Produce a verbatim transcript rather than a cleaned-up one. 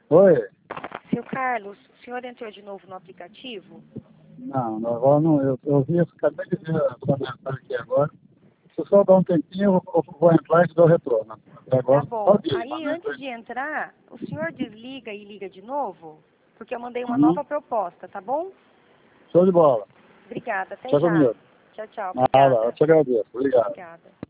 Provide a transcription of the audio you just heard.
Oi? Seu Carlos, o senhor entrou de novo no aplicativo? Não, não, agora não. Eu, eu vi, acabei de ver a sua mensagem aqui agora. Se só dar um tempinho, eu vou, eu vou entrar e te dou retorno. Até Tá agora, bom. pode ir. Aí, Manda antes aí. de entrar, o senhor desliga e liga de novo? Porque eu mandei uma Uhum. nova proposta, tá bom? Show de bola. Obrigada. Até Tchau já. comigo. Tchau, tchau. Nada, eu Obrigada. te agradeço. Obrigado. Obrigada.